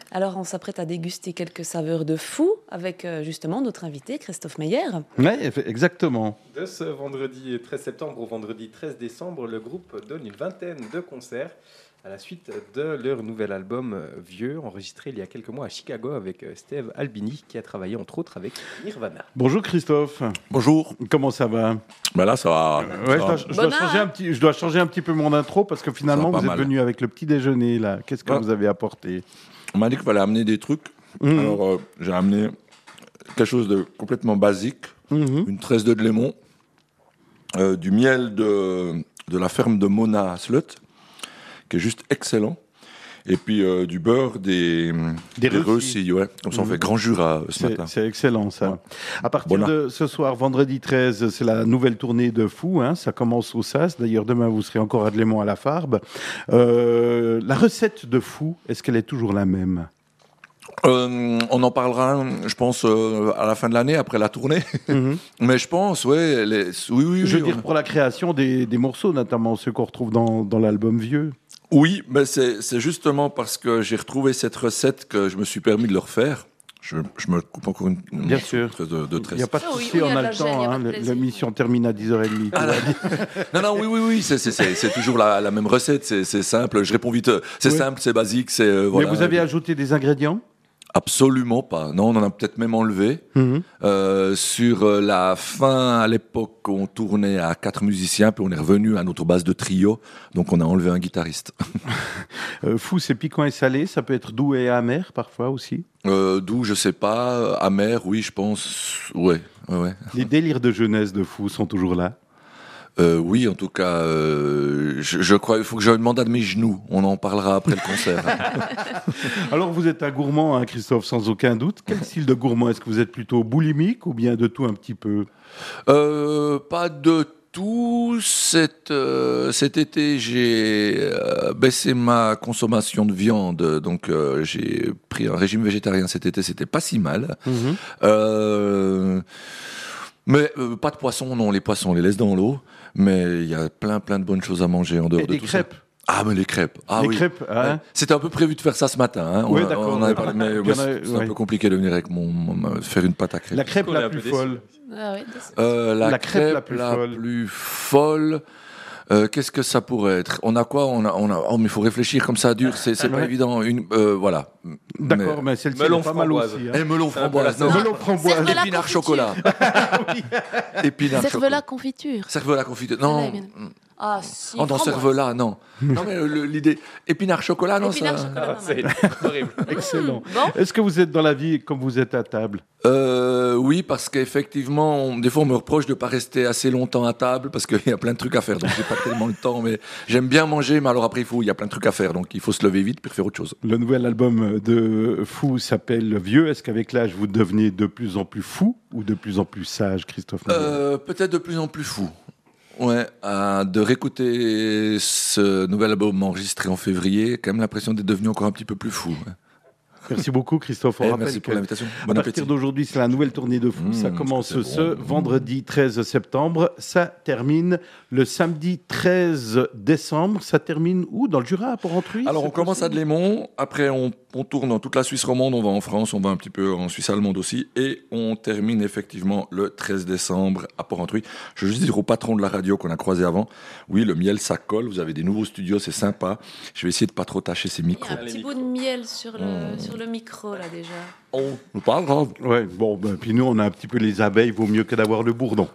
Alors, on s'apprête à déguster quelques saveurs de fou avec justement notre invité, Christophe Meyer. Oui, exactement. De ce vendredi 13 septembre au vendredi 13 décembre, le groupe donne une vingtaine de concerts à la suite de leur nouvel album Vieux, enregistré il y a quelques mois à Chicago avec Steve Albini, qui a travaillé entre autres avec Nirvana. Bonjour Christophe. Bonjour. Comment ça va? Ben là, ça va. Je dois changer un petit peu mon intro parce que finalement, vous êtes venu avec le petit déjeuner. Là. Qu'est-ce que vous avez apporté? On m'a dit qu'il fallait amener des trucs. Alors, j'ai amené quelque chose de complètement basique. Une tresse de lemon, du miel de la ferme de Mona à Slut, qui est juste excellent. Et puis du beurre des Russes, ouais. Comme ça, on fait Grand Jura ce matin. C'est excellent, ça. Ouais. À partir Bona. de ce soir, vendredi 13, c'est la nouvelle tournée de Fou. Hein. Ça commence au SAS. D'ailleurs, demain, vous serez encore à Delémont à la Farbe. La recette de Fou, est-ce qu'elle est toujours la même? On en parlera, je pense, à la fin de l'année, après la tournée. Mais je pense, oui. Je veux dire, pour la création des morceaux, notamment ceux qu'on retrouve dans l'album Vieux. Oui, mais c'est justement parce que j'ai retrouvé cette recette que je me suis permis de le refaire. Je me coupe encore une Bien sûr. De tresse. Il n'y a pas de souci, on a le temps. Hein, l'émission termine à 10h30. Oui, c'est toujours la même recette. C'est simple, je réponds vite. C'est simple, c'est basique. Mais vous avez ajouté des ingrédients? Absolument pas. Non, on en a peut-être même enlevé. Sur la fin, à l'époque, on tournait à 4 musiciens, puis on est revenu à notre base de trio, donc on a enlevé un guitariste. Fou, c'est piquant et salé, ça peut être doux et amer parfois aussi. Doux, je sais pas. Amer, oui, je pense. Ouais. Les délires de jeunesse de Fou sont toujours là. Oui, en tout cas, je crois qu'il faut que je demande à de mes genoux. On en parlera après le concert. Alors, vous êtes un gourmand, hein, Christophe, sans aucun doute. Quel style de gourmand? Est-ce que vous êtes plutôt boulimique ou bien de tout un petit peu? Pas de tout. Cet été, j'ai baissé ma consommation de viande. Donc, j'ai pris un régime végétarien cet été. C'était pas si mal. Mais pas de poissons, non, les poissons, on les laisse dans l'eau. Mais il y a plein de bonnes choses à manger en dehors de tout ça. Et des crêpes? Ah, mais les crêpes. Ah, les oui. crêpes, hein. Ouais. C'était un peu prévu de faire ça ce matin. Hein. Oui, d'accord. On avait parlé, mais c'est un peu compliqué de venir avec faire une pâte à crêpes. La crêpe la plus folle. La crêpe la plus folle. Qu'est-ce que ça pourrait être? On a quoi? Oh, mais il faut réfléchir comme ça dure. C'est pas évident. Voilà. D'accord, mais celle-ci melon est pas mal aussi. Et melon framboise. Melon framboise. Épinard chocolat. Épinard chocolat. Cervelas confiture. Cervelas confiture. Non. Ah, si. Oh, dans cervelas, non. Non, mais l'idée. Épinard chocolat, non, Épinard ça. chocolat, C'est horrible. Excellent. Bon. Est-ce que vous êtes dans la vie comme vous êtes à table? Oui, parce qu'effectivement, des fois, on me reproche de pas rester assez longtemps à table parce qu'il y a plein de trucs à faire. Donc, j'ai pas tellement le temps, mais j'aime bien manger. Mais alors après, il y a plein de trucs à faire. Donc, il faut se lever vite pour faire autre chose. Le nouvel album de Fou s'appelle Vieux. Est-ce qu'avec l'âge, vous devenez de plus en plus fou ou de plus en plus sage, Christophe? Peut-être de plus en plus fou. Ouais, de réécouter ce nouvel album enregistré en février, quand même l'impression d'être devenu encore un petit peu plus fou. Ouais. Merci beaucoup, Christophe. Merci pour l'invitation. Bon appétit. À partir d'aujourd'hui, c'est la nouvelle tournée de Fou. Ça commence ce vendredi 13 septembre. Ça termine le samedi 13 décembre. Ça termine où? Dans le Jura, à Porrentruy? Alors, on commence à Delémont. Après, on tourne dans toute la Suisse romande. On va en France. On va un petit peu en Suisse allemande aussi. Et on termine effectivement le 13 décembre à Porrentruy. Je veux juste dire au patron de la radio qu'on a croisé avant. Oui, le miel, ça colle. Vous avez des nouveaux studios. C'est sympa. Je vais essayer de pas trop tâcher ces micros. Il y a un petit bout de miel sur le micro, là, déjà. Oh, pas grave. Ouais, bon, puis nous, on a un petit peu les abeilles. Vaut mieux que d'avoir le bourdon.